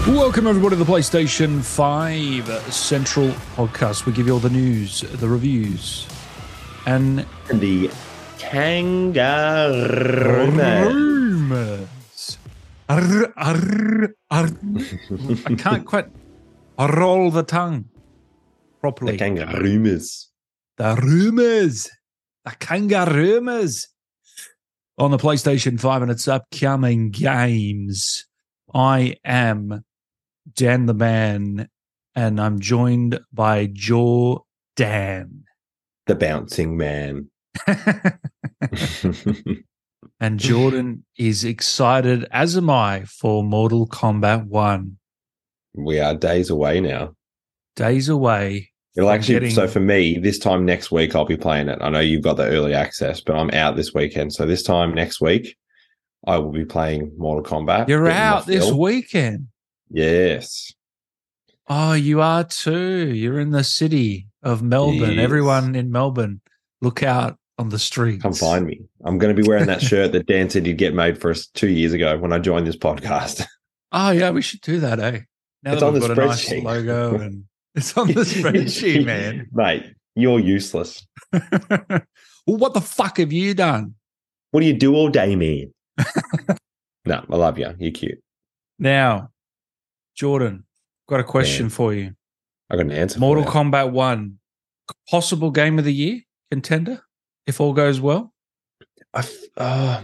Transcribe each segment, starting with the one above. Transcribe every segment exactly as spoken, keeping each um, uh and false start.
Welcome, everybody, to the PlayStation five Central Podcast. We give you all the news, the reviews, and the kangaroo. rumors. Arr, arr, arr. I can't quite roll the tongue properly. The kangaroomers. The rumors. The kangaroomers. On the PlayStation five and its upcoming games. I am Dan the Man, and I'm joined by Joe Dan. The bouncing man. And Jordan is excited, as am I, for Mortal Kombat one. We are days away now. Days away. It'll actually, getting... so for me, this time next week, I'll be playing it. I know you've got the early access, but I'm out this weekend. So this time next week, I will be playing Mortal Kombat. You're out this weekend? Yes. Oh, you are too. You're in the city of Melbourne. Yes. Everyone in Melbourne, look out on the streets. Come find me. I'm going to be wearing that shirt that Dan said he'd get made for us two years ago when I joined this podcast. Oh, yeah, we should do that, eh? Now it's that on we've the got spreadsheet. A nice logo and it's on the spreadsheet, man. Mate, you're useless. Well, what the fuck have you done? What do you do all day, man? No, I love you. You're cute. Now, Jordan, got a question Man. for you. I got an answer. Mortal for you. Kombat one, possible game of the year contender, if all goes well? I f- uh,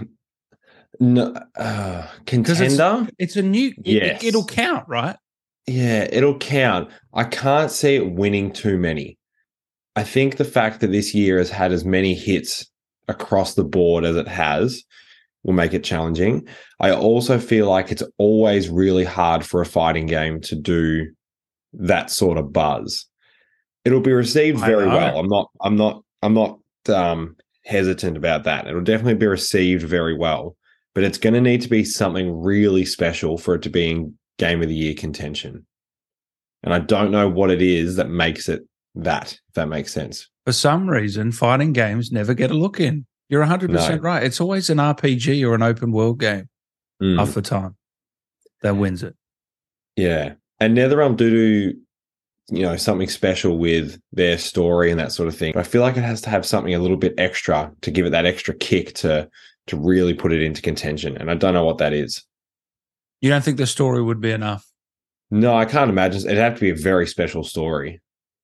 no, uh, 'Cause contender? It's, it's a new, it, Yes. it, it'll count, right? Yeah, it'll count. I can't see it winning too many. I think the fact that this year has had as many hits across the board as it has will make it challenging. I also feel like it's always really hard for a fighting game to do that sort of buzz. It'll be received I very know. well. I'm not I'm not I'm not um hesitant about that. It'll definitely be received very well, but it's going to need to be something really special for it to be in game of the year contention. And I don't know what it is that makes it that, if that makes sense. For some reason, fighting games never get a look in. You're one hundred percent No. right. It's always an R P G or an open world game Mm. half the time that wins it. Yeah. And NetherRealm do do, you know, something special with their story and that sort of thing. But I feel like it has to have something a little bit extra to give it that extra kick to to really put it into contention. And I don't know what that is. You don't think the story would be enough? No, I can't imagine. It'd have to be a very special story.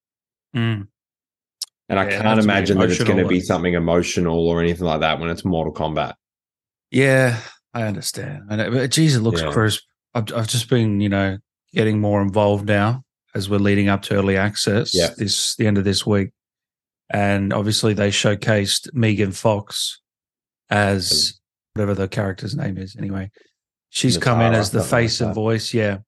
Mm. And I Yeah, it can't has to be imagine that it's going to emotional be and- something emotional or anything like that when it's Mortal Kombat. Yeah, I understand. I know, but geez, it looks Yeah. crisp. I've, I've just been, you know, getting more involved now as we're leading up to early access Yeah. this the end of this week. And obviously they showcased Megan Fox as whatever the character's name is anyway. She's come in Natara, as the something like face and that. voice, yeah.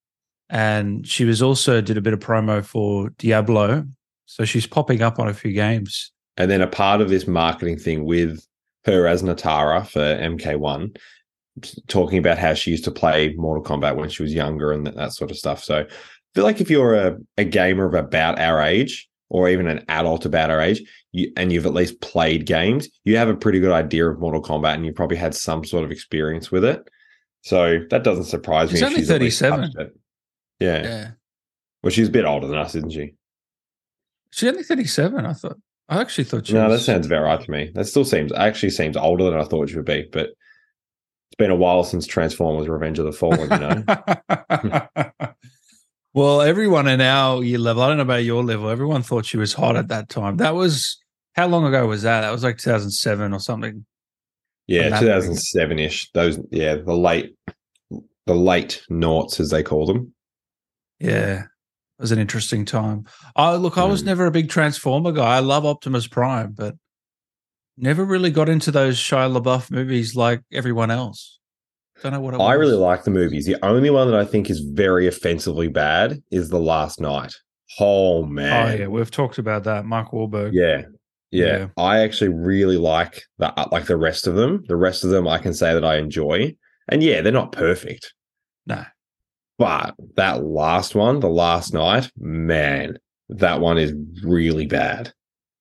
And she was also did a bit of promo for Diablo. So she's popping up on a few games. And then a part of this marketing thing with her as Natara for M K one, talking about how she used to play Mortal Kombat when she was younger and that, that sort of stuff. So I feel like if you're a, a gamer of about our age, or even an adult about our age, you, and you've at least played games, you have a pretty good idea of Mortal Kombat and you probably had some sort of experience with it. So that doesn't surprise She's me. only if she's at least thirty-seven. touched it. Yeah. Yeah. Well, she's a bit older than us, isn't she? She's only thirty-seven, I thought. I actually thought she No, was. that sounds about right to me. That still seems actually seems older than I thought she would be, but it's been a while since Transformers Revenge of the Fallen, you know. Well, everyone in our year level, I don't know about your level, everyone thought she was hot at that time. That was, how long ago was that? That was like two thousand seven or something. Yeah, From that two thousand seven ish. Those, yeah, the late, the late noughts as they call them. Yeah, it was an interesting time. Oh, look, I was Mm. never a big Transformer guy. I love Optimus Prime, but never really got into those Shia LaBeouf movies like everyone else. Don't know what it I was. really like the movies. The only one that I think is very offensively bad is The Last Night. Oh Oh, man, yeah, we've talked about that. Mark Wahlberg. yeah, yeah. Yeah. I actually really like the like the rest of them. The rest of them, I can say that I enjoy. And yeah, they're not perfect. No. But that last one, The Last Night, man, that one is really bad.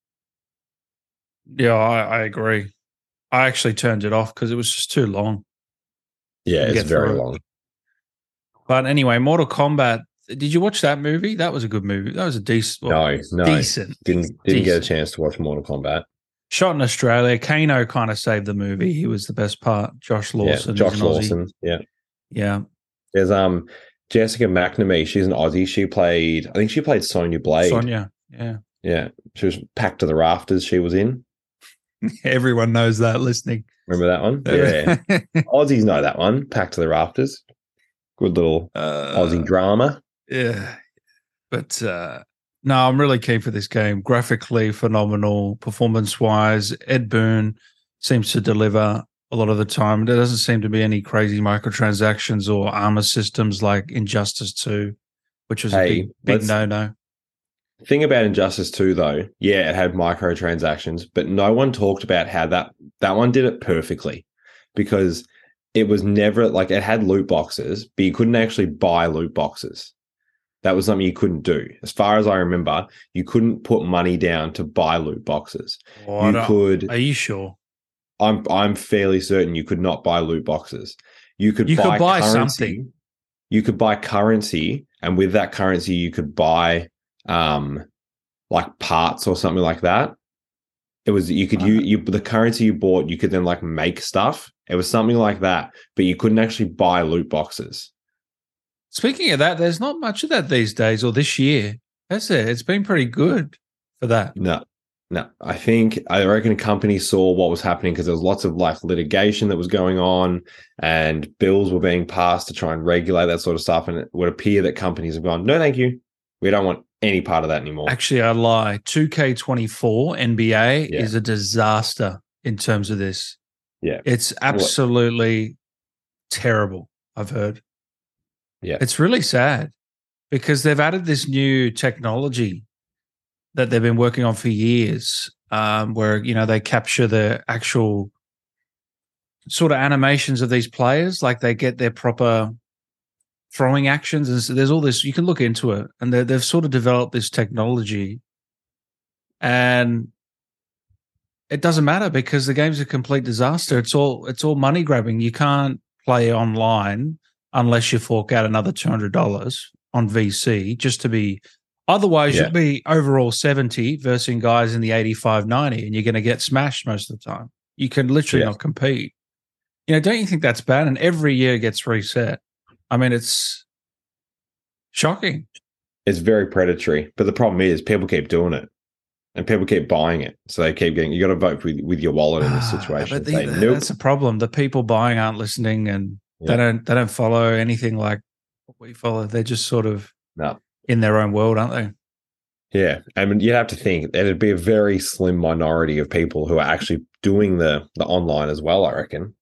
Yeah, I, I agree. I actually turned it off because it was just too long. Yeah, You it's get very through it. long. But anyway, Mortal Kombat. Did you watch that movie? That was a good movie. That was a decent. Well, No, no, decent. didn't didn't decent. get a chance to watch Mortal Kombat. Shot in Australia. Kano kind of saved the movie. He was the best part. Josh Lawson. Yeah, Josh Lawson. Yeah, yeah. There's um Jessica McNamee. She's an Aussie. She played. I think she played Sonya Blade. Sonya. Yeah. Yeah. She was Packed to the Rafters. She was in. Everyone knows that listening. Remember that one? Yeah. Aussies know that one. Packed to the Rafters. Good little uh, Aussie drama. Yeah. But uh, no, I'm really keen for this game. Graphically phenomenal, performance-wise. Ed Boon seems to deliver a lot of the time. There doesn't seem to be any crazy microtransactions or armor systems like Injustice two, which was hey, a big, big no-no. Thing about Injustice two, though, yeah, it had microtransactions, but no one talked about how that that one did it perfectly, because it was never like it had loot boxes, but you couldn't actually buy loot boxes. That was something you couldn't do. As far as I remember, you couldn't put money down to buy loot boxes. Oh, you could. Are you sure? I'm I'm fairly certain you could not buy loot boxes. You could you buy, could buy currency. something. You could buy currency, and with that currency, you could buy um like parts or something like that. It was you could uh, you you the currency you bought, you could then like make stuff. It was something like that, but you couldn't actually buy loot boxes. Speaking of that, there's not much of that these days or this year. That's it. It's been pretty good for that. No, no. I think, I reckon companies saw what was happening because there was lots of like litigation that was going on and bills were being passed to try and regulate that sort of stuff. And it would appear that companies have gone, no, thank you. We don't want any part of that anymore. Actually, I lie. two K twenty-four N B A yeah. is a disaster in terms of this. Yeah. It's absolutely what? terrible, I've heard. Yeah. It's really sad because they've added this new technology that they've been working on for years, um, where, you know, they capture the actual sort of animations of these players, like they get their proper throwing actions. And so there's all this, you can look into it, and they've sort of developed this technology, and it doesn't matter because the game's a complete disaster. It's all, it's all money grabbing. You can't play online unless you fork out another two hundred dollars on V C just to be, otherwise yeah. you'll be overall seventy versus guys in the eighty-five, ninety, and you're going to get smashed most of the time. You can literally yeah. not compete. You know, don't you think that's bad? And every year it gets reset. I mean, it's shocking. It's very predatory, but the problem is people keep doing it and people keep buying it. So they keep getting, you got to vote with, with your wallet in this situation. But the, say, nope. That's a problem. The people buying aren't listening, and yeah. They don't they don't follow anything like what we follow. They're just sort of no. in their own world, aren't they? Yeah. I mean, you'd have to think it'd be a very slim minority of people who are actually doing the, the online as well, I reckon.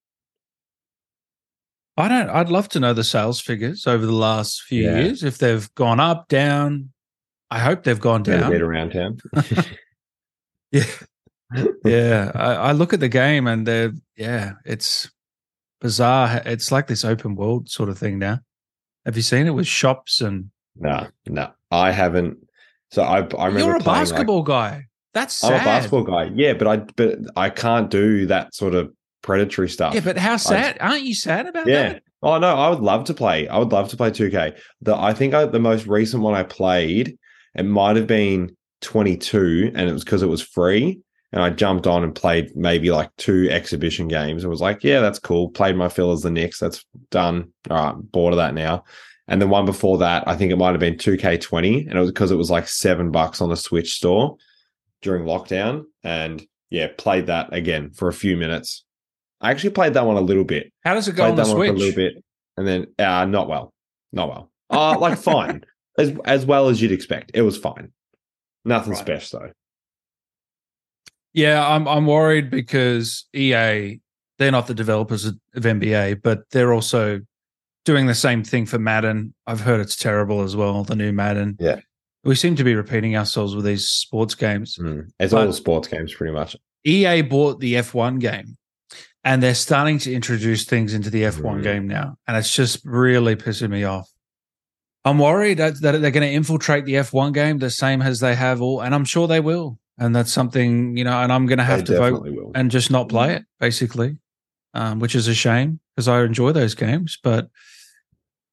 I don't I'd love to know the sales figures over the last few yeah. years, if they've gone up, down. I hope they've gone down. A bit around town. yeah. Yeah. I, I look at the game and they're yeah, it's bizarre. It's like this open world sort of thing now. Have you seen it with shops and? No, no, I haven't. So I, I remember. You're a playing, basketball like, guy. That's sad. I'm a basketball guy. Yeah, but I, but I can't do that sort of predatory stuff. Yeah, but how sad? I, Aren't you sad about yeah. that? Oh no, I would love to play. I would love to play two K. The I think I, the most recent one I played, it might have been twenty-two, and it was because it was free. And I jumped on and played maybe like two exhibition games and was like, yeah, that's cool. Played my fill as the Knicks. That's done. All right, bored of that now. And the one before that, I think it might have been two K twenty. And it was because it was like seven bucks on the Switch store during lockdown. And yeah, played that again for a few minutes. I actually played that one a little bit. How does it go played on the that Switch? One for a little bit. And then uh, not well. Not well. Uh, like fine. As, as well as you'd expect. It was fine. Nothing right. special though. Yeah, I'm I'm worried because E A, they're not the developers of N B A, but they're also doing the same thing for Madden. I've heard it's terrible as well, the new Madden. Yeah. We seem to be repeating ourselves with these sports games. Mm. It's but all the sports games pretty much. E A bought the F one game, and they're starting to introduce things into the F one mm. game now, and it's just really pissing me off. I'm worried that, that they're going to infiltrate the F one game the same as they have all, and I'm sure they will. And that's something, you know, and I'm going to have they to vote will. and just not play it, basically, um, which is a shame because I enjoy those games. But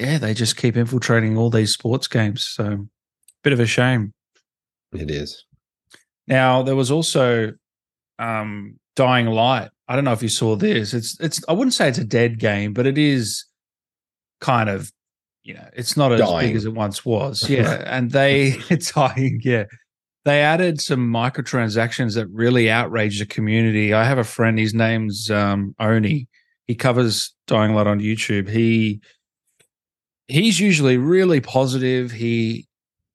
yeah, they just keep infiltrating all these sports games. So, bit of a shame. It is. Now, there was also um, Dying Light. I don't know if you saw this. It's it's. I wouldn't say it's a dead game, but it is kind of, you know, it's not as Dying. big as it once was. Yeah, and they it's dying. Yeah, they added some microtransactions that really outraged the community. I have a friend. His name's um, Oni. He covers Dying Light on YouTube. He he's usually really positive. He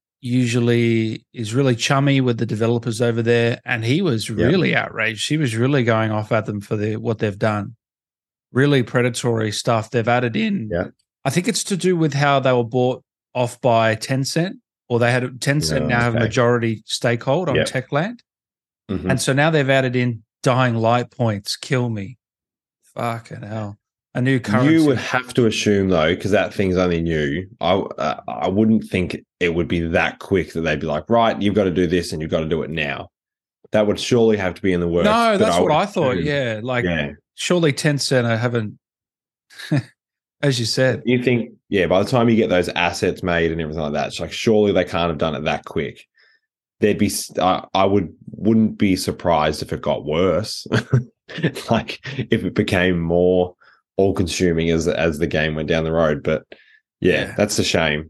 usually is really chummy with the developers over there, and he was really yep. outraged. He was really going off at them for the what they've done. Really predatory stuff they've added in. Yeah. I think it's to do with how they were bought off by Tencent, or they had Tencent no, now okay. have a majority stakehold on yep. Techland. Mm-hmm. And so now they've added in Dying Light points. Kill me. Fucking hell. A new currency. You would have to assume, though, because that thing's only new, I uh, I wouldn't think it would be that quick that they'd be like, right, you've got to do this and you've got to do it now. That would surely have to be in the works. No, that's I what I assume, thought. Yeah. Like, yeah. surely Tencent I haven't, as you said. You think, yeah, by the time you get those assets made and everything like that, it's like, surely they can't have done it that quick. There'd be, uh, I would, wouldn't be surprised if it got worse. Like, if it became more all consuming as as the game went down the road. But yeah, yeah. that's a shame.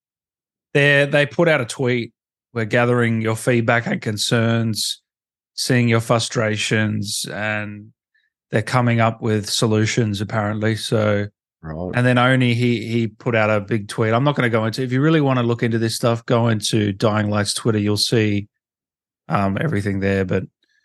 They they put out a tweet. We're gathering your feedback and concerns, seeing your frustrations, and they're coming up with solutions apparently. So, right. And then only he he put out a big tweet. I'm not going to go into. If you really want to look into this stuff, go into Dying Light's Twitter. You'll see um, everything there. But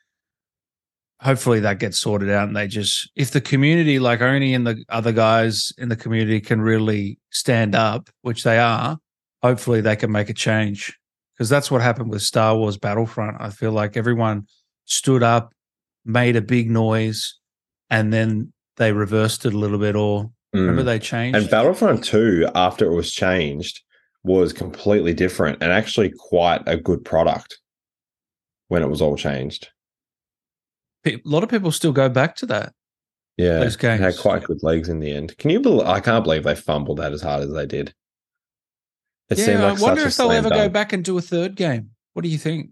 hopefully that gets sorted out, and they just, if the community, like Oni and the other guys in the community, can really stand up, which they are, hopefully they can make a change, because that's what happened with Star Wars Battlefront. I feel like everyone stood up, made a big noise, and then they reversed it a little bit, or mm. remember they changed. And Battlefront two, after it was changed, was completely different and actually quite a good product when it was all changed. A lot of people still go back to that. Yeah, those games it had quite good legs in the end. Can you believe? I can't believe they fumbled that as hard as they did. It yeah, seemed like I wonder if they'll ever dunk. go back and do a third game. What do you think?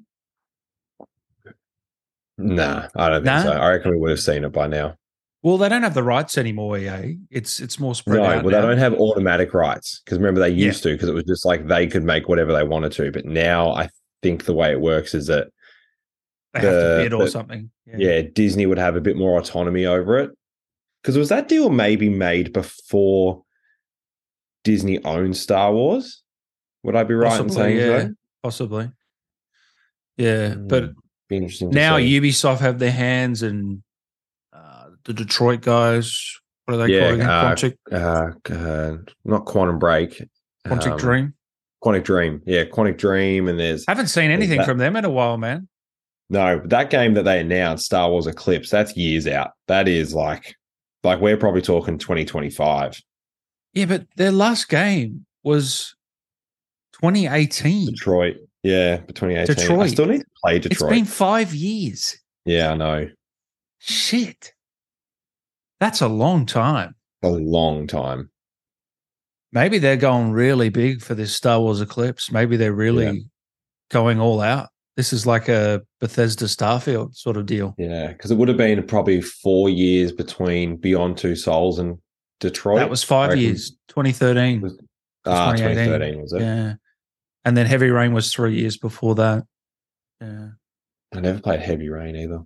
Nah, I don't think nah? so. I reckon we would have seen it by now. Well, they don't have the rights anymore, E A. It's it's more spread no, out. well, now. they don't have automatic rights, because remember they used yeah. to, because it was just like they could make whatever they wanted to. But now I think the way it works is that they the, have to bid or the, something. Yeah. yeah, Disney would have a bit more autonomy over it. Because was that deal maybe made before Disney owned Star Wars? Would I be right Possibly, in saying yeah. so? Possibly. Yeah, mm, but be interesting to now see. Ubisoft have their hands in uh, the Detroit guys. What are they yeah, called again? uh, Quantic, uh, uh, not Quantum Break. Quantic um, Dream. Quantic Dream. Yeah, Quantic Dream. And there's... I haven't seen anything that, from them in a while, man. No, that game that they announced, Star Wars Eclipse, that's years out. That is like, like we're probably talking twenty twenty-five. Yeah, but their last game was twenty eighteen. Detroit. Yeah, twenty eighteen. Detroit. I still need to play Detroit. It's been five years. Yeah, I know. Shit. That's a long time. A long time. Maybe they're going really big for this Star Wars Eclipse. Maybe they're really yeah. going all out. This is like a Bethesda Starfield sort of deal. Yeah, because it would have been probably four years between Beyond Two Souls and Detroit. That was five years, twenty thirteen. Was, ah, twenty thirteen, was it? Yeah. And then Heavy Rain was three years before that. Yeah. I never played Heavy Rain either.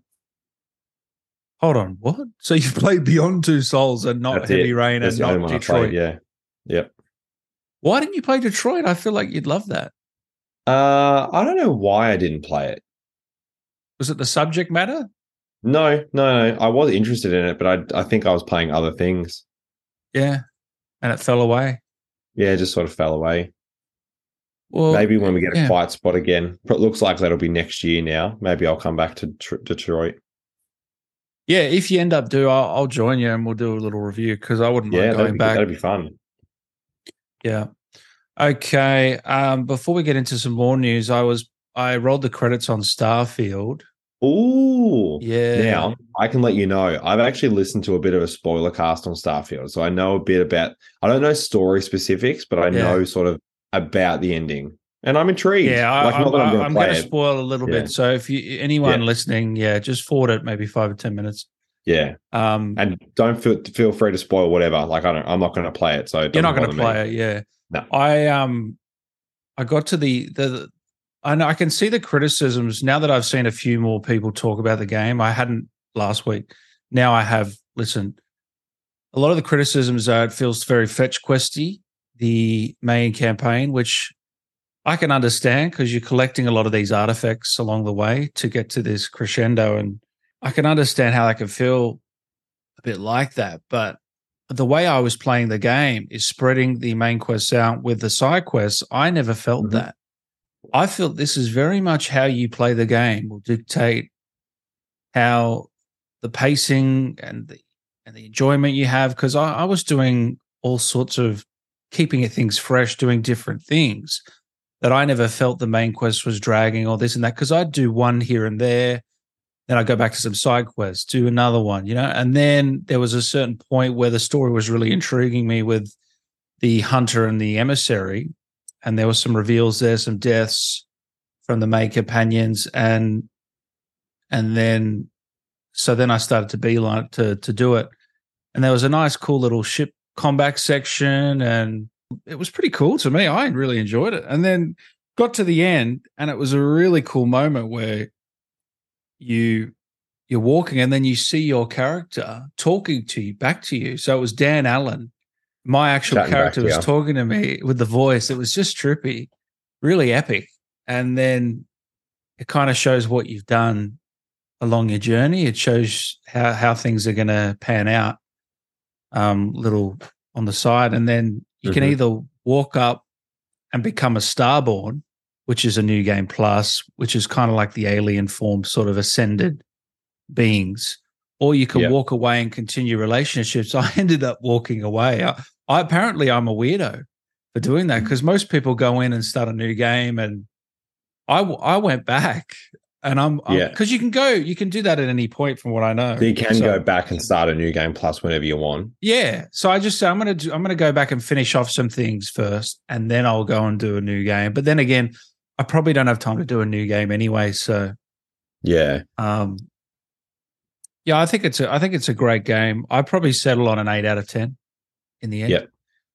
Hold on, what? So you've played Beyond Two Souls and not That's Heavy it. Rain That's and not Detroit? Played, yeah. Yep. Why didn't you play Detroit? I feel like you'd love that. Uh, I don't know why I didn't play it. Was it the subject matter? No, no, no. I was interested in it, but I I think I was playing other things. Yeah. And it fell away. Yeah, it just sort of fell away. Well, maybe when we get yeah. a quiet spot again. It looks like that'll be next year now. Maybe I'll come back to tr- Detroit. Yeah, if you end up do, I'll, I'll join you and we'll do a little review, because I wouldn't yeah, mind going be, back. That'd be fun. Yeah. Okay. Um, before we get into some more news, I was I rolled the credits on Starfield. Ooh. Yeah. Now, I can let you know, I've actually listened to a bit of a spoiler cast on Starfield. So I know a bit about, I don't know story specifics, but I Yeah. know sort of about the ending. And I'm intrigued. Yeah, I, like, not I'm, that I'm I- going to I'm play going to it. spoil a little Yeah. bit. So if you anyone Yeah. listening, yeah, just forward it maybe five or ten minutes. Yeah. Um, And don't feel feel free to spoil whatever. Like, I don't, I'm not going to play it. So it you're doesn't not going bother to play me. it, yeah. No. I um, I got to the the. I know I can see the criticisms now that I've seen a few more people talk about the game. I hadn't last week. Now I have listened. A lot of the criticisms are it feels very fetch questy, the main campaign, which I can understand because you're collecting a lot of these artifacts along the way to get to this crescendo. And I can understand how that can feel a bit like that. But the way I was playing the game is spreading the main quests out with the side quests. I never felt Mm-hmm. that. I feel this is very much how you play the game will dictate how the pacing and the and the enjoyment you have. Because I, I was doing all sorts of keeping it things fresh, doing different things that I never felt the main quest was dragging or this and that. Because I'd do one here and there, then I go back to some side quests, do another one, you know. And then there was a certain point where the story was really intriguing me with the hunter and the emissary, and there were some reveals there, some deaths from the main companions, and and then so then I started to beeline to to do it, and there was a nice, cool little ship combat section, and it was pretty cool to me. I really enjoyed it, and then got to the end, and it was a really cool moment where you you're walking, and then you see your character talking to you back to you. So it was Dan Allen. My actual Chatting back character to was you. talking to me with the voice. It was just trippy, really epic. And then it kind of shows what you've done along your journey. It shows how, how things are going to pan out, um, little on the side. And then you can Mhm. either walk up and become a Starborn, which is a new game plus, which is kind of like the alien form, sort of ascended beings, or you can Yep. walk away and continue relationships. I ended up walking away. I, I apparently I'm a weirdo for doing that because most people go in and start a new game, and I I went back, and I'm Yeah. because you can go, you can do that at any point from what I know. So you can So, go back and start a new game plus whenever you want. yeah. So I just say I'm gonna do, I'm gonna go back and finish off some things first, and then I'll go and do a new game. But then again, I probably don't have time to do a new game anyway. So Yeah. um. Yeah, I think it's a I think it's a great game. I probably settle on an eight out of ten in the end. Yep.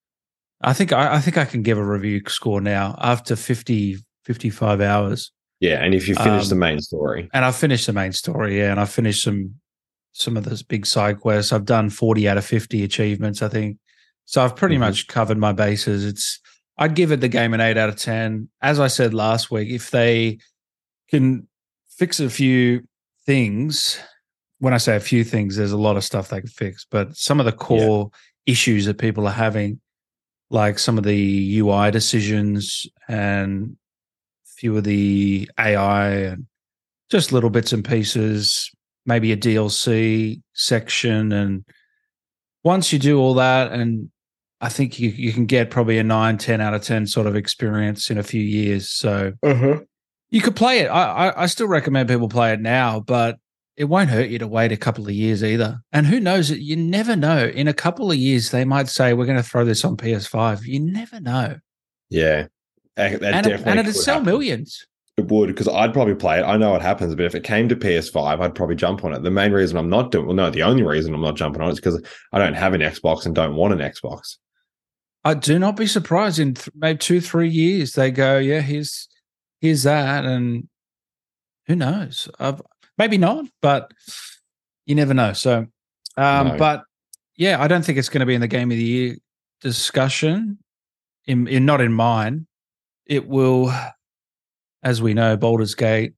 I think I, I think I can give a review score now after fifty, fifty-five hours. Yeah. And if you finish Um, the main story. And I've finished the main story, yeah, and I've finished some some of those big side quests. I've done forty out of fifty achievements, I think. So I've pretty Mhm. much covered my bases. It's I'd give it the game an eight out of ten. As I said last week, if they can fix a few things, when I say a few things, there's a lot of stuff they can fix, but some of the core issues that people are having, like some of the U I decisions and a few of the A I and just little bits and pieces, maybe a D L C section. And once you do all that, and I think you, you can get probably a nine, ten out of ten sort of experience in a few years. So Uh-huh. you could play it. I, I, I still recommend people play it now, but it won't hurt you to wait a couple of years either. And who knows? You never know. In a couple of years, they might say, we're going to throw this on P S five. You never know. Yeah. That And, it, definitely and it'd could sell happen. millions. It would, because I'd probably play it. I know what happens, but if it came to P S five, I'd probably jump on it. The main reason I'm not doing, well, no, the only reason I'm not jumping on it is because I don't have an Xbox and don't want an Xbox. I do not be surprised in th- maybe two, three years they go, yeah, here's here's that, and who knows? Uh, maybe not, but you never know. So, um, No. but yeah, I don't think it's going to be in the game of the year discussion. In, in not in mine, it will, as we know, Baldur's Gate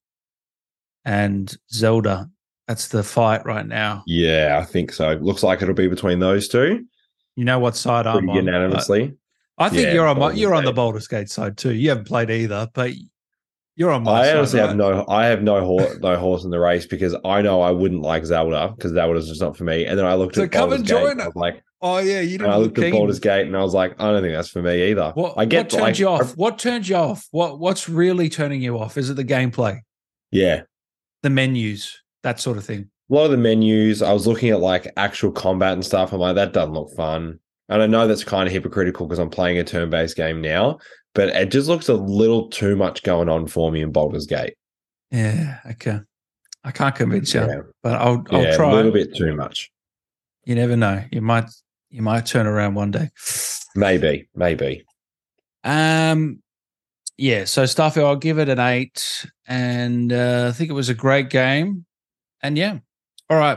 and Zelda. That's the fight right now. Yeah, I think so. Looks like it'll be between those two. You know what side Pretty I'm on. unanimously. I think Yeah, you're on my, Baldur's you're on the Gate. Baldur's Gate side too. You haven't played either, but you're on my I side. honestly right? have no, I have no horse, no horse in the race because I know I wouldn't like Zelda because Zelda's just not for me. And then I looked So at come Baldur's and Gate. join And I was it. like, Oh yeah, you and I didn't look looked at keen. Baldur's Gate and I was like, I don't think that's for me either. What, I get what turned like, you off? I- What turned you off? What What's really turning you off? Is it the gameplay? yeah, the menus, that sort of thing. A lot of the menus, I was looking at like actual combat and stuff. I'm like, that doesn't look fun. And I know that's kind of hypocritical because I'm playing a turn-based game now, but it just looks a little too much going on for me in Baldur's Gate. Yeah, okay. I can't convince you, Yeah. but I'll I'll yeah, try. a little bit too much. You never know. You might you might turn around one day. Maybe, maybe. Um, yeah. So Starfield, I'll give it an eight, and uh, I think it was a great game. And yeah, all right.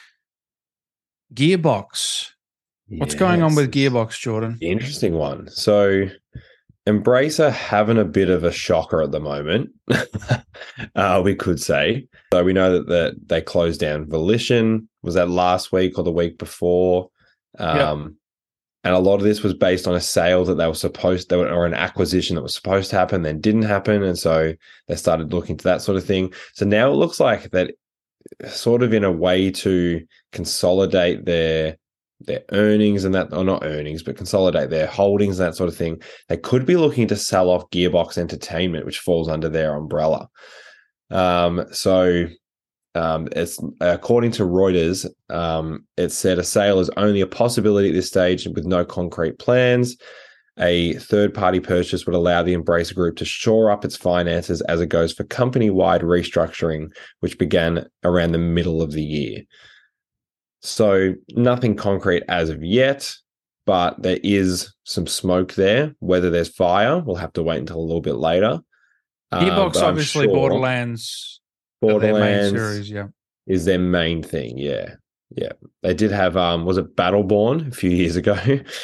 Gearbox. What's going on with Yes. Gearbox, Jordan? Interesting one. So Embracer having a bit of a shocker at the moment, uh, we could say. So we know that the, they closed down Volition. Was that last week or the week before? Um, Yep. And a lot of this was based on a sale that they were supposed to, or an acquisition that was supposed to happen, then didn't happen. And so they started looking to that sort of thing. So now it looks like that sort of in a way to consolidate their their earnings and that, or not earnings, but consolidate their holdings and that sort of thing. They could be looking to sell off Gearbox Entertainment, which falls under their umbrella. Um, so um, it's according to Reuters, um, it said a sale is only a possibility at this stage with no concrete plans. A third-party purchase would allow the Embracer Group to shore up its finances as it goes for company-wide restructuring, which began around the middle of the year. So nothing concrete as of yet, but there is some smoke there. Whether there's fire, we'll have to wait until a little bit later. Gearbox, um, obviously, sure Borderlands, Borderlands their main series, yeah. is their main thing. Yeah, yeah. They did have, um, was it Battleborn a few years ago?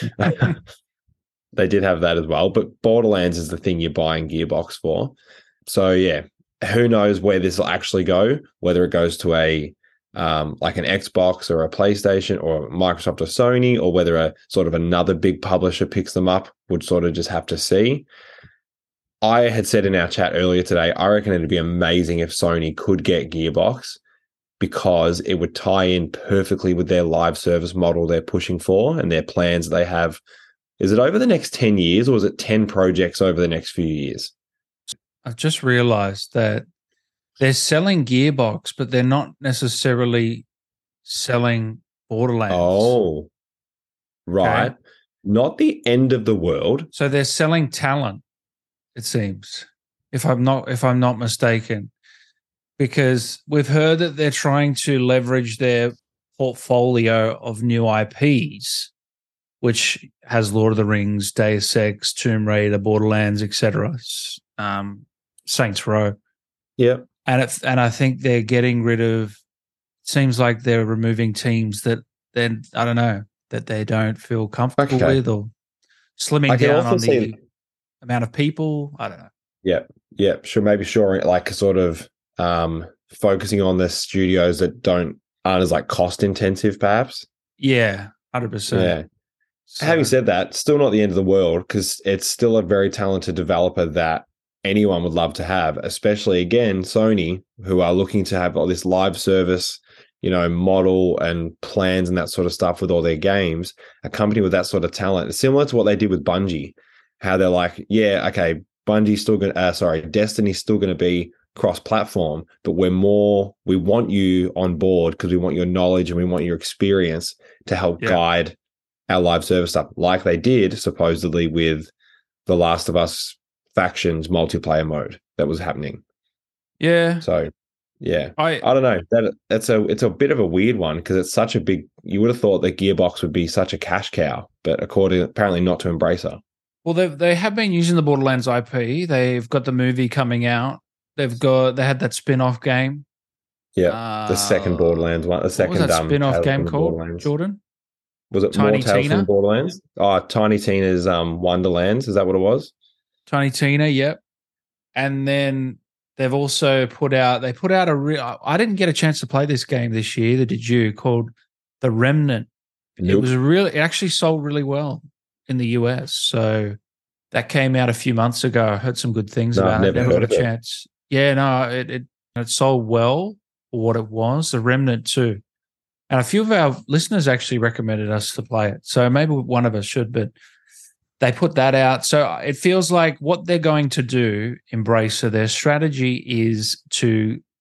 They did have that as well, but Borderlands is the thing you're buying Gearbox for. So yeah, who knows where this will actually go? Whether it goes to a um, like an Xbox or a PlayStation or Microsoft or Sony, or whether a sort of another big publisher picks them up, would sort of just have to see. I had said in our chat earlier today, I reckon it'd be amazing if Sony could get Gearbox, because it would tie in perfectly with their live service model they're pushing for and their plans they have. Is it over the next ten years, or is it ten projects over the next few years? I've just realized that they're selling Gearbox, but they're not necessarily selling Borderlands. Oh, right. Okay. Not the end of the world. So they're selling talent, it seems, if I'm not if I'm not mistaken, because we've heard that they're trying to leverage their portfolio of new I Ps, which has Lord of the Rings, Deus Ex, Tomb Raider, Borderlands, et cetera. Um, Saints Row. Yep. And it, and I think they're getting rid of. Seems like they're removing teams that then I don't know that they don't feel comfortable Okay. with, or slimming I can down also on see- the amount of people. I don't know. Yeah, yeah, sure. Maybe sure, like sort of um, focusing on the studios that don't aren't as like cost intensive, perhaps. Yeah, hundred percent. Yeah. Having said that, still not the end of the world, because it's still a very talented developer that anyone would love to have, especially again Sony, who are looking to have all this live service, you know, model and plans and that sort of stuff with all their games. A company with that sort of talent, similar to what they did with Bungie, how they're like, yeah, okay, Bungie's still going to, uh, sorry, Destiny's still going to be cross-platform, but we're more, we want you on board because we want your knowledge and we want your experience to help Yeah. guide our live service stuff, like they did supposedly with The Last of Us Factions multiplayer mode that was happening. Yeah, So, yeah, I I don't know. That that's a it's a bit of a weird one, because it's such a big. You would have thought that Gearbox would be such a cash cow, but according apparently not to Embracer. well they they have been using the Borderlands I P. They've got the movie coming out. They've got they had that spin-off game. Yeah, Uh, the second Borderlands one. The What second was that um, spin-off Tales game from the called, Borderlands. Jordan? Was it Tiny more Tales Tina? from the Borderlands? Oh, Tiny Tina's um Wonderlands. Is that what it was? Tiny Tina, yep. And then they've also put out they put out a real. I didn't get a chance to play this game this year. Either did you? Called The Remnant. It Nope. was really it actually sold really well in the U S. So that came out a few months ago. I heard some good things No, I've about it. never Never heard got a of it. chance. Yeah, no, it, it it sold well for what it was. The Remnant too. And a few of our listeners actually recommended us to play it. So maybe one of us should, but they put that out. So it feels like what they're going to do, Embracer, their strategy is to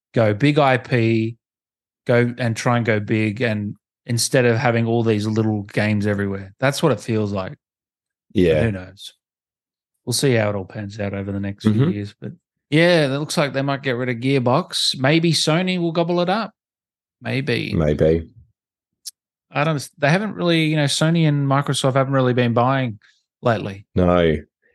go big I P, go and try and go big, and instead of having all these little games everywhere. That's what it feels like. Yeah. But who knows? We'll see how it all pans out over the next few Mhm. years. But yeah, it looks like they might get rid of Gearbox. Maybe Sony will gobble it up. Maybe. Maybe. I don't. They haven't really, you know, Sony and Microsoft haven't really been buying lately. No.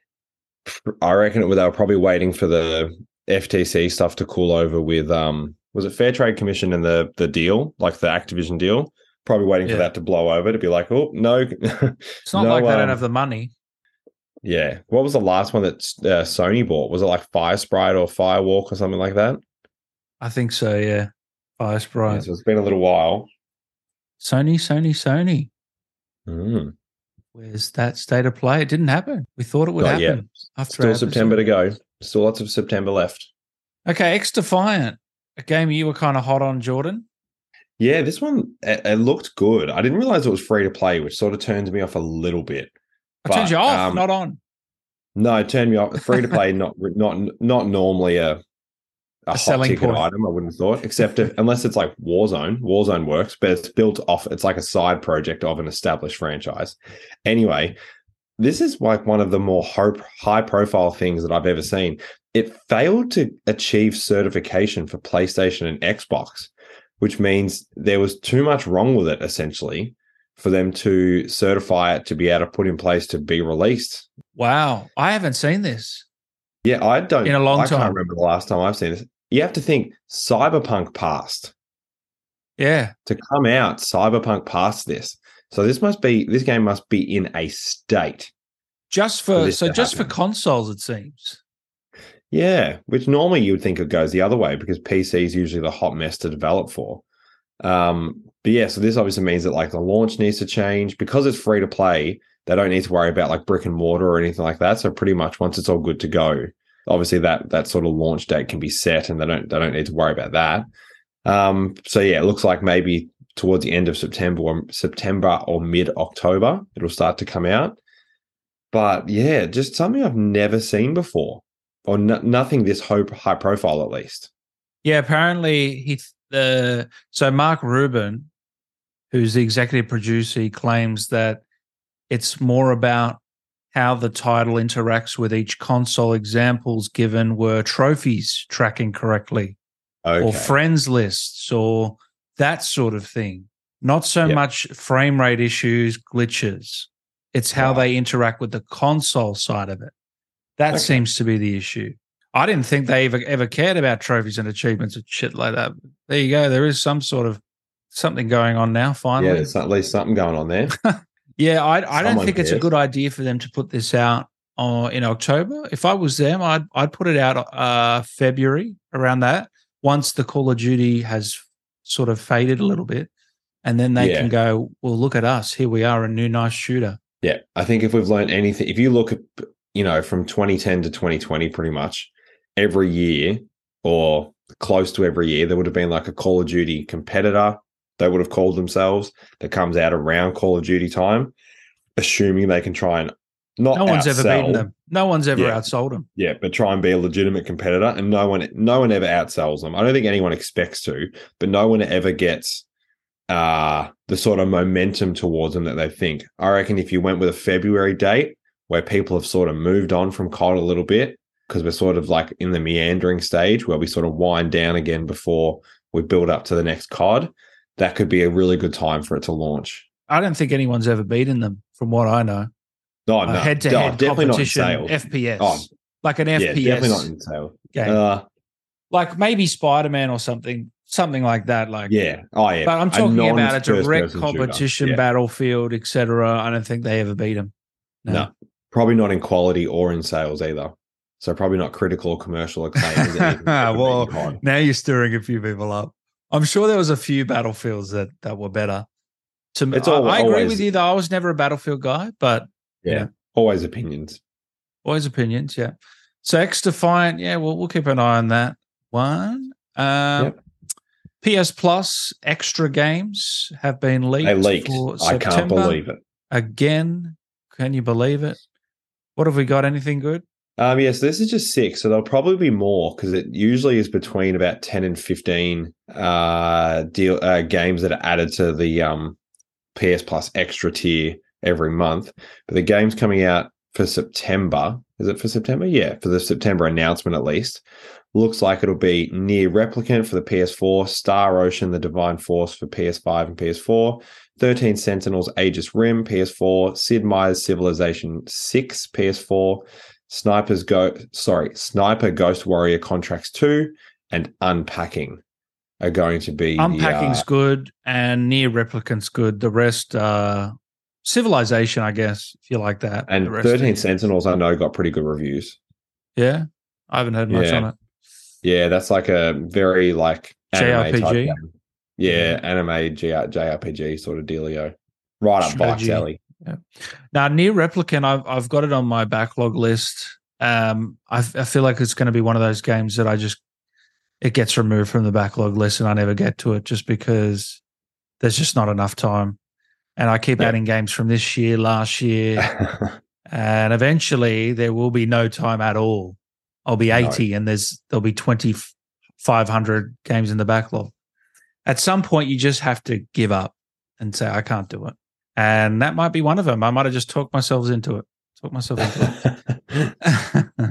I reckon it, they were probably waiting for the F T C stuff to cool over with, um, was it Fair Trade Commission and the the deal, like the Activision deal? Probably waiting Yeah. for that to blow over to be like, oh, no. It's not no, like they um, don't have the money. Yeah. What was the last one that uh, Sony bought? Was it like Fire Sprite or Firewalk or something like that? I think so, yeah. Fire Sprite. Yeah, so it's been a little while. Sony, Sony, Sony. Mm. Where's that state of play? It didn't happen. We thought it would Not happen. yet. After Still our September episode. to go. Still lots of September left. Okay, X Defiant. A game you were kind of hot on, Jordan. Yeah, this one, it, it looked good. I didn't realize it was free to play, which sort of turns me off a little bit. I turned But, you off, um, not on. No, it turned me off. Free to play, not not not normally a a, A hot selling ticket point. item. I wouldn't have thought, except if, unless it's like Warzone. Warzone works, but it's built off. It's like a side project of an established franchise. Anyway, this is like one of the more high profile things that I've ever seen. It failed to achieve certification for PlayStation and Xbox, which means there was too much wrong with it, essentially, for them to certify it to be able to put in place to be released. Wow. I haven't seen this. Yeah, I don't. In a long I time. can't remember the last time I've seen this. You have to think Cyberpunk passed. Yeah. To come out, Cyberpunk passed this. So this must be this game must be in a state. Just For for this so to just for happen. consoles, it seems. Yeah, which normally you would think it goes the other way because P C is usually the hot mess to develop for. Um, but yeah, so this obviously means that like the launch needs to change because it's free to play. They don't need to worry about like brick and mortar or anything like that. So pretty much once it's all good to go, obviously that that sort of launch date can be set, and they don't they don't need to worry about that. Um, so yeah, it looks like maybe towards the end of September or September or mid October, it'll start to come out. But yeah, just something I've never seen before, or no, nothing this high, high profile at least. Yeah, apparently he the so Mark Rubin, who's the executive producer, he claims that it's more about how the title interacts with each console. Examples given were trophies tracking correctly, Okay. or friends lists, or that sort of thing. Not so Yeah. much frame rate issues, glitches. It's how Right. they interact with the console side of it. That Okay. seems to be the issue. I didn't think they ever ever cared about trophies and achievements and shit like that. There you go. There is some sort of something going on now, Yeah, finally. there's at least something going on there. Yeah, I, I don't Someone think it's a cares. good idea for them to put this out uh, in October. If I was them, I'd I'd put it out uh, February, around that, once the Call of Duty has sort of faded a little bit, and then they Yeah. can go, well, look at us. Here we are, a new nice shooter. Yeah, I think if we've learned anything, if you look at, you know, from twenty ten to twenty twenty, pretty much every year or close to every year, there would have been like a Call of Duty competitor, they would have called themselves, that comes out around Call of Duty time, assuming they can try and not No one's ever outsell, beaten them. No one's ever Yeah. outsold them. Yeah, but try and be a legitimate competitor, and no one, no one ever outsells them. I don't think anyone expects to, but no one ever gets uh, the sort of momentum towards them that they think. I reckon if you went with a February date where people have sort of moved on from C O D a little bit, because we're sort of like in the meandering stage where we sort of wind down again before we build up to the next C O D, that could be a really good time for it to launch. I don't think anyone's ever beaten them, from what I know. No, Uh, no, head-to-head no, definitely not in competition, sales. F P S, Oh, like an yeah, F P S definitely not in sales. game, Uh, like maybe Spider-Man or something, something like that. Like, yeah, oh yeah. but I'm A talking about a direct non-first-person shooter. competition, Yeah. Battlefield, et cetera. I don't think they ever beat them. No. probably not in quality or in sales either. So probably not critical or commercial acclaim. Is anything that would Well, beat C O D. now you're stirring a few people up. I'm sure there was a few Battlefields that, that were better. To me, It's I, al- I agree always- with you, though. I was never a Battlefield guy, but yeah, Yeah. always opinions. always opinions, yeah. So X Defiant, yeah, we'll, we'll keep an eye on that one. Um, Yep. P S Plus extra games have been leaked. They leaked. For I can't September. believe it. Again, can you believe it? What have we got? Anything good? Um, yes, this is just six, so there'll probably be more because it usually is between about ten and fifteen uh, deal uh, games that are added to the um, P S Plus extra tier every month. But the game's coming out for September. Is it for September? Yeah, for the September announcement at least. Looks like it'll be Nier Replicant for the P S four, Star Ocean: The Divine Force for P S five and P S four, thirteen Sentinels: Aegis Rim, P S four, Sid Meier's Civilization six, P S four, Sniper's Go sorry, Sniper Ghost Warrior Contracts two, and Unpacking are going to be Unpacking's the, uh, good and Nier Replicant's good. The rest, uh, Civilization, I guess, if you like that. and The rest thirteen is- Sentinels I know got pretty good reviews. Yeah, I haven't heard much Yeah. on it. Yeah, that's like a very like anime J R P G? type game. Yeah, Yeah. anime J R P G sort of dealio. Right up Bike's Strategy. alley. Yeah. Now, Nier Replicant, I've I've got it on my backlog list. Um, I, I feel like it's going to be one of those games that I just it gets removed from the backlog list and I never get to it just because there's just not enough time. And I keep Yeah. adding games from this year, last year, and eventually there will be no time at all. I'll be eighty, no. and there's there'll be twenty-five hundred games in the backlog. At some point, you just have to give up and say, I can't do it. And that might be one of them. I might have just talked myself into it. Talk myself into it.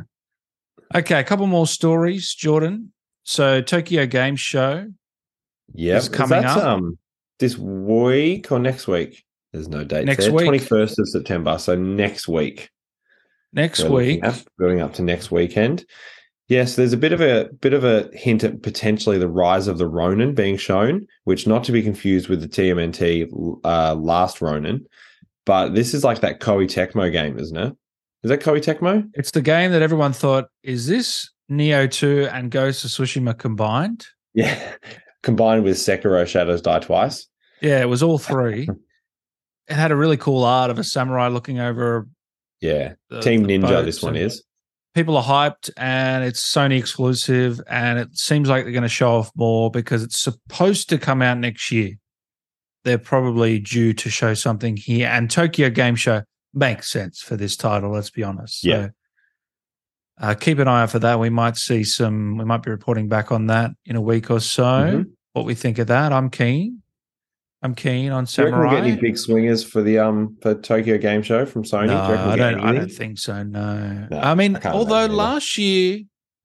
Okay, a couple more stories, Jordan. So Tokyo Game Show yep. is coming is that, up. Um, this week or next week? There's no date next there. Week. twenty-first of September, so next week. Next week. At, building up to next weekend. Yes, there's a bit of a bit of a hint at potentially the rise of the Ronin being shown, which not to be confused with the T M N T uh, last Ronin, but this is like that Koei Tecmo game, isn't it? Is that Koei Tecmo? It's the game that everyone thought, is this Neo two and Ghost of Tsushima combined? Yeah, combined with Sekiro Shadows Die Twice. Yeah, it was all three. It had a really cool art of a samurai looking over. Yeah, the, Team the Ninja. This one is. People are hyped, and it's Sony exclusive, and it seems like they're going to show off more because it's supposed to come out next year. They're probably due to show something here, and Tokyo Game Show makes sense for this title. Let's be honest. So, yeah. Uh, keep an eye out for that. We might see some. We might be reporting back on that in a week or so. Mm-hmm. What we think of that? I'm keen. I'm keen on Samurai. Do you reckon we'll get any big swingers for the um for Tokyo Game Show from Sony? No, do you I don't. I don't think so. No. no I mean, I although last year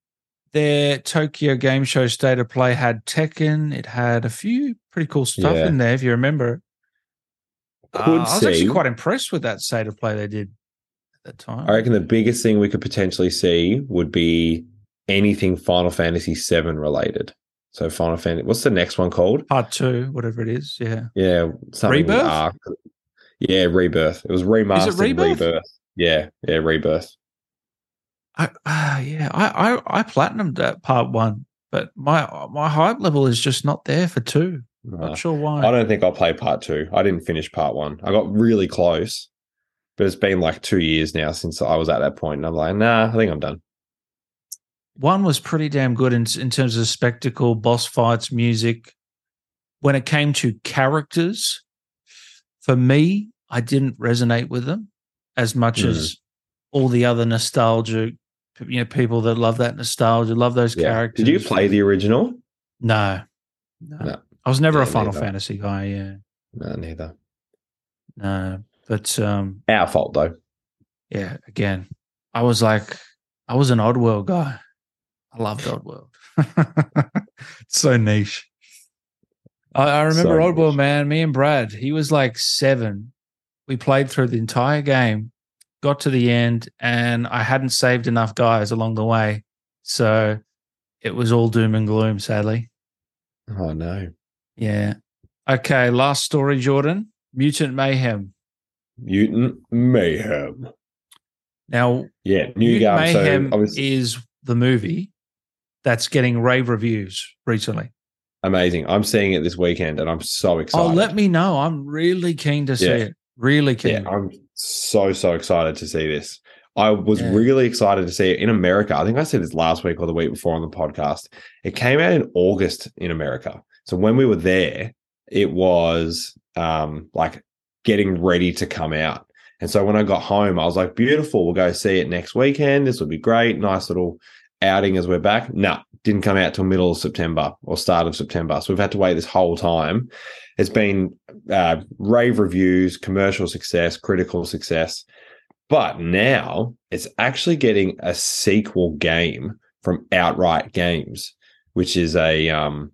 their Tokyo Game Show State of Play had Tekken, it had a few pretty cool stuff yeah. in there. If you remember, could uh, I was see, actually quite impressed with that State of Play they did at that time. I reckon the biggest thing we could potentially see would be anything Final Fantasy seven related. So Final Fantasy, what's the next one called? Part two, whatever it is. Yeah. Yeah. Something Rebirth? With Arc. Yeah, Rebirth. It was remastered. Is it Rebirth? Rebirth. Yeah. Yeah, Rebirth. I uh, yeah, I, I I platinumed that part one, but my my hype level is just not there for two. Uh, not sure why. I don't think I'll play part two. I didn't finish part one. I got really close, but it's been like two years now since I was at that point, and I'm like, nah, I think I'm done. One was pretty damn good in, in terms of spectacle, boss fights, music. When it came to characters, for me, I didn't resonate with them as much mm. as all the other nostalgia, you know, people that love that nostalgia, love those yeah. characters. Did you play the original? No. No. no. I was never yeah, a Final neither. Fantasy guy, yeah. No, neither. No. But um our fault though. Yeah, again. I was like I was an Oddworld guy. I loved Oddworld. So niche. I, I remember so Oddworld, niche. man. Me and Brad, he was like seven. We played through the entire game, got to the end, and I hadn't saved enough guys along the way. So it was all doom and gloom, sadly. Oh, no. Yeah. Okay, last story, Jordan. Mutant Mayhem. Mutant Mayhem. Now, yeah, New Mutant Game, Mayhem so was... is the movie that's getting rave reviews recently. Amazing. I'm seeing it this weekend, and I'm so excited. Oh, let me know. I'm really keen to see yeah. it. Really keen. Yeah, I'm so, so excited to see this. I was yeah. really excited to see it in America. I think I said this last week or the week before on the podcast. It came out in August in America. So when we were there, it was um, like getting ready to come out. And so when I got home, I was like, beautiful. We'll go see it next weekend. This will be great. Nice little outing as we're back. No, didn't come out till middle of September or start of September. So we've had to wait this whole time. It's been uh, rave reviews, commercial success, critical success. But now it's actually getting a sequel game from Outright Games, which is a um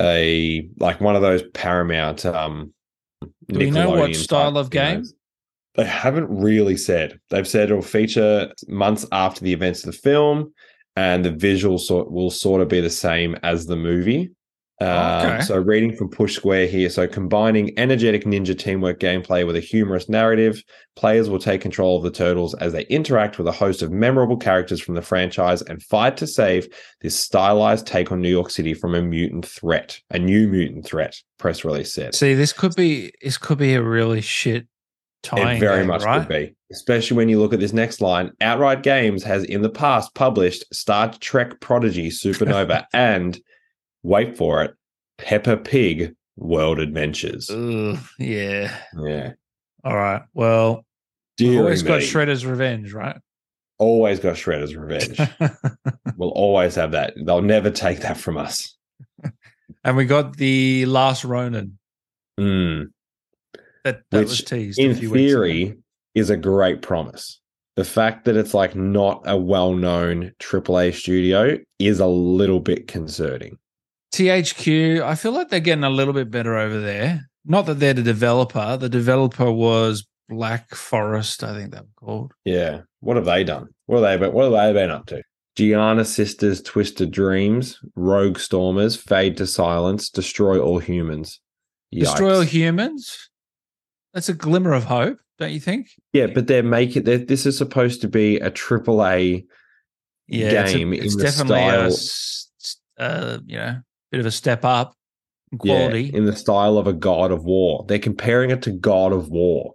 a like one of those Paramount um Do we know what Nickelodeon style type of game? games. They haven't really said. They've said it'll feature months after the events of the film, and the visual sort will sort of be the same as the movie. Um, Okay. So reading from Push Square here. So combining energetic ninja teamwork gameplay with a humorous narrative, players will take control of the turtles as they interact with a host of memorable characters from the franchise and fight to save this stylized take on New York City from a mutant threat, a new mutant threat, press release said. See, this could be this could be a really shit tying It very game, much right? could be, especially when you look at this next line. Outright Games has in the past published Star Trek Prodigy Supernova and, wait for it, Peppa Pig World Adventures. Ugh, yeah. Yeah. All right. Well, we've Dear always got me. Shredder's Revenge, right? Always got Shredder's Revenge. We'll always have that. They'll never take that from us. And we got the Last Ronin Mm. that, that Which, was teased. in a few weeks ago. theory, is a great promise. The fact that it's like not a well-known triple A studio is a little bit concerning. T H Q, I feel like they're getting a little bit better over there. Not that they're the developer. The developer was Black Forest, I think they were called. Yeah. What have they done? What have they been, what have they been up to? Gianna Sisters, Twisted Dreams, Rogue Stormers, Fade to Silence, Destroy All Humans. Yikes. Destroy All Humans? That's a glimmer of hope, don't you think? Yeah, but they're making they're, this is supposed to be a triple A Yeah, game it's, a, it's in the definitely a style, s- s- uh, you know, bit of a step up in yeah, quality. in the style of a God of War. They're comparing it to God of War.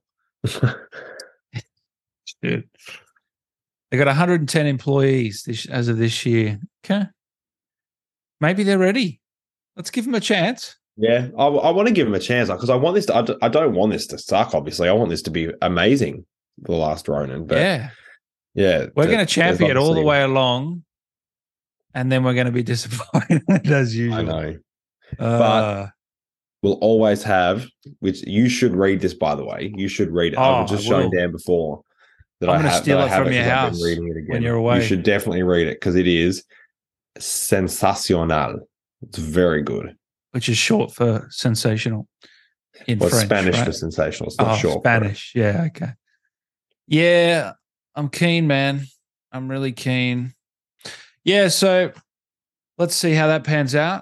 Dude. They got one hundred ten employees this, as of this year. Okay. Maybe they're ready. Let's give them a chance. Yeah, I, I want to give them a chance because I want this to, I, d- I don't want this to suck, obviously. I want this to be amazing, The Last Ronin. But yeah. yeah. We're th- going to champion it there's all the obviously- way along, and then we're going to be disappointed as usual. I know. Uh, We'll always have, which you should read this, by the way. You should read it. I Oh, was just I showing will. Dan before that I'm I gonna have, steal that I it have from your 'cause I've been house reading it again. when you're away. You should definitely read it because it is sensacional. It's very good. which is short for sensational in Well, it's French. Spanish right? for sensational. It's not Oh, short. for it. Spanish. Yeah, okay. Yeah, I'm keen, man. I'm really keen. Yeah, so let's see how that pans out.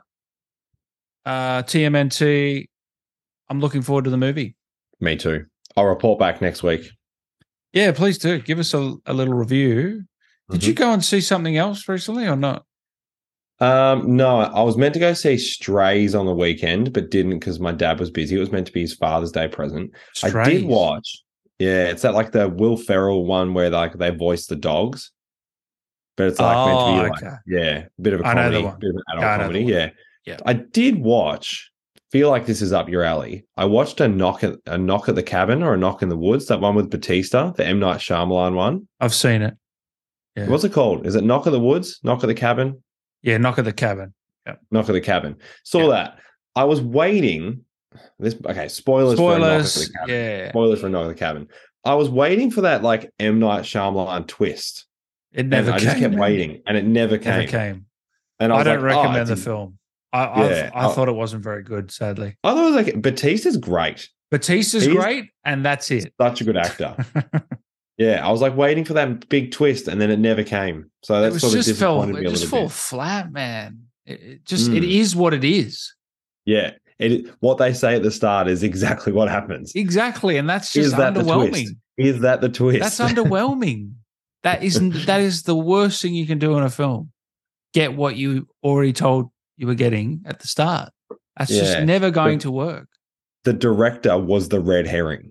Uh, T M N T, I'm looking forward to the movie. Me too. I'll report back next week. Yeah, please do. Give us a, a little review. Did Mhm. you go and see something else recently or not? Um, no, I was meant to go see Strays on the weekend, but didn't because my dad was busy. It was meant to be his Father's Day present. I Strays. did watch. Yeah, it's that like the Will Ferrell one where like they voice the dogs, but it's like meant to Oh, be like okay. yeah, a bit of a I know the comedy, one. bit of an adult Yeah, I know the comedy. one. Yeah, Yeah. I did watch. Feel like this is up your alley. I watched a knock at a knock at the cabin or a knock in the woods. That one with Batista, the M Night Shyamalan one. I've seen it. Yeah. What's it called? Is it Knock at the Woods? Knock at the Cabin? Yeah, Knock at the Cabin. Knock at the Cabin. Saw Yeah. that. I was waiting. This okay. Spoilers. For Knock at Spoilers. the Cabin. Yeah. Spoilers for Knock at the Cabin. I was waiting for that like M Night Shyamalan twist. It never and I came. just kept man. waiting, and it never came. Never came. And I, I, was don't like, oh, recommend it's the a- film. I I, Yeah, I I- thought it wasn't very good, sadly. I thought it was like Batista's great. Batista's He's- great, and that's it. Such a good actor. Yeah, I was like waiting for that big twist, and then it never came. So it that was sort of just fell. disappointed me It a just little fell bit. flat, man. It, it just it Mm. is what it is. Yeah, it, what they say at the start is exactly what happens. Exactly, and that's Is just that the underwhelming. twist? Is that the twist? That's underwhelming. That isn't. That is the worst thing you can do in a film. Get what you already told you were getting at the start. That's Yeah, just never going but- to work. The director was the red herring.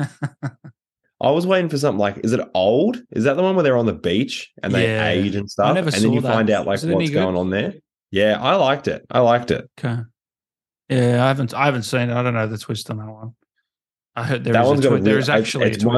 I was waiting for something like, is it Old? Is that the one where they're on the beach and they Yeah. age and stuff? never and then saw you that. find out like Was it any what's good? going on there. Yeah, I liked it. I liked it. Okay. Yeah, I haven't. I haven't seen it. I don't know the twist on that one. I heard there that is one's a got twi- a there real- is actually it's a one. twist.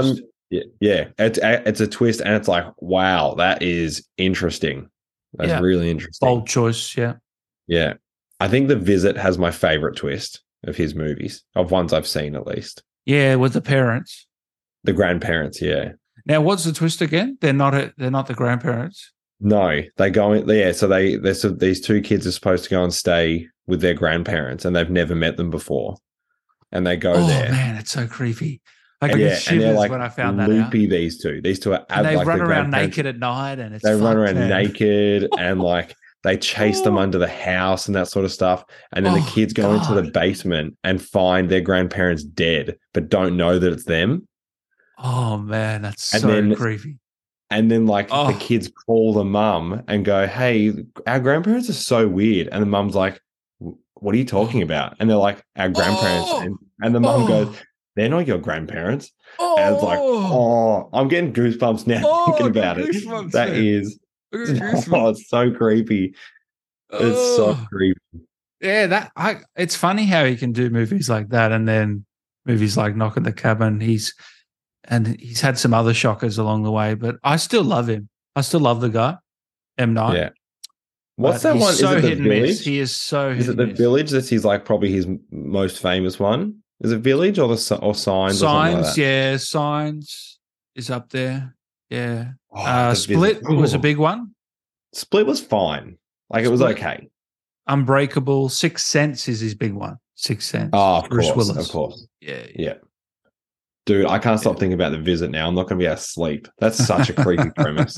Yeah, yeah. It's it's a twist, and it's like, wow, that is interesting. That's Yeah. really interesting. Bold choice, yeah. Yeah, I think The Visit has my favorite twist of his movies, of ones I've seen at least. Yeah, with the parents. The grandparents, yeah. Now, what's the twist again? They're not a, they're not the grandparents. No, they go in. Yeah, so they they so these two kids are supposed to go and stay with their grandparents, and they've never met them before, and they go Oh there. man, it's so creepy. I And get yeah, and shivers they're like when I found that out. loopy. These two, these two are And they like run the around grandparents- naked at night, and it's They run fucked, around man. naked, and like they chase them Oh. under the house and that sort of stuff. And then the Oh, kids go into the God. basement and find their grandparents dead, but don't know that it's them. Oh man, that's And so then- creepy. And then like Oh. the kids call the mum and go, "Hey, our grandparents are so weird." And the mum's like, "What are you talking about?" And they're like, "Our grandparents." Oh. And, and the mum Oh. goes, "They're not your grandparents." Oh, And it's like, oh, I'm getting goosebumps now Oh, thinking I got about it. goosebumps, That man. is, I got goosebumps. oh, it's so creepy. It's so Oh. creepy. Yeah, that I. It's funny how he can do movies like that, and then movies like Knock at the Cabin. He's and he's had some other shockers along the way, but I still love him. I still love the guy, M Night. Yeah. What's But that he's one? So is it the hit and miss. village? He is so. Is hit it the and miss. village? That's his like probably his m- most famous one. Is it Village or the Si- or Signs? or something like Signs, that? yeah, Signs is up there. Yeah, Oh, uh, The Split Visit. was a Oh. big one. Split was fine. Like it was Split. okay. Unbreakable, Sixth Sense is his big one. Sixth Sense. Oh, of Bruce course, Willis. of course. Yeah, Yeah. Dude, I can't stop Yeah. thinking about The Visit now. I'm not going to be able to sleep. That's such a creepy premise.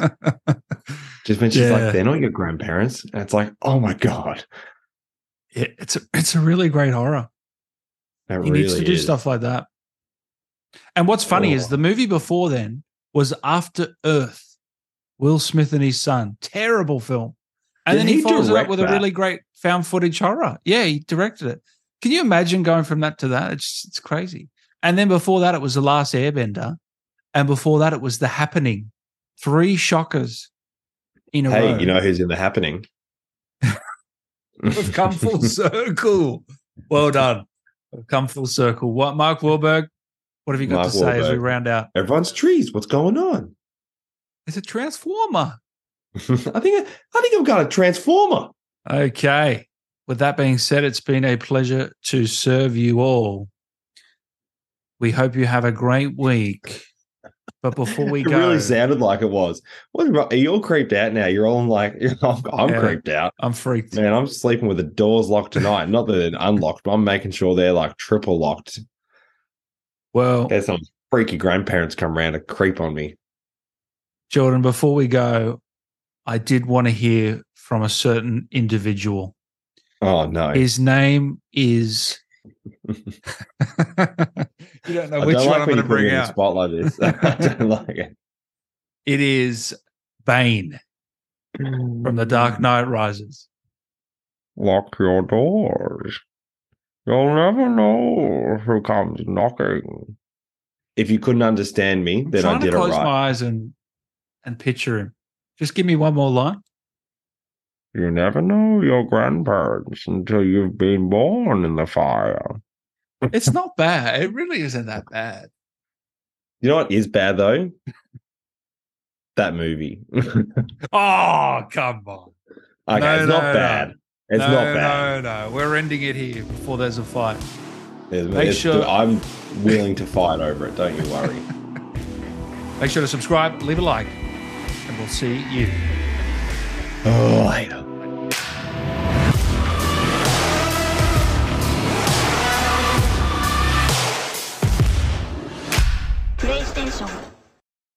Just when she's Yeah. like, they're not your grandparents. And it's like, oh my God. Yeah, it's a it's a really great horror. That He really needs to do is. stuff like that. And what's funny is Oh. the movie before then was After Earth. Will Smith and his son. Terrible film. And Did then he, he follows it up direct with a that? really great found footage horror. Yeah, he directed it. Can you imagine going from that to that? It's it's crazy. And then before that, it was The Last Airbender. And before that, it was The Happening. Three shockers in a row. Hey, you know who's in The Happening? We've come full circle. Well done. We've come full circle. What, Mark Wahlberg? What have you got Mark to say as we Wahlberg. round out? Everyone's trees. What's going on? It's a transformer. I think I think I've got a transformer. Okay. With that being said, it's been a pleasure to serve you all. We hope you have a great week. But before we It go, really sounded like it was. What are you all creeped out now? You're all like, I'm, I'm Yeah. creeped out. I'm freaked. Man, I'm sleeping with the doors locked tonight. Not that they're unlocked, but I'm making sure they're like triple locked. Well, There's some freaky grandparents come around to creep on me. Jordan, before we go, I did want to hear from a certain individual. Oh no. His name is. You don't know I which don't one like I'm when going you to put me bring in the out. spot like this. I don't like it. It is Bane from The Dark Knight Rises. Lock your doors. You'll never know who comes knocking. If you couldn't understand me, I'm then trying I did to it close right. my eyes and and picture him. Just give me one more line. You never know your grandparents until you've been born in the fire. It's not bad. It really isn't that bad. You know what is bad though? That movie. Oh, come on. Okay, No, it's not no, bad. no. It's no, not bad. No, no, we're ending it here before there's a fight. It's- Make it's- sure- I'm willing to fight over it. Don't you worry. Make sure to subscribe, leave a like, and we'll see you. Later. PlayStation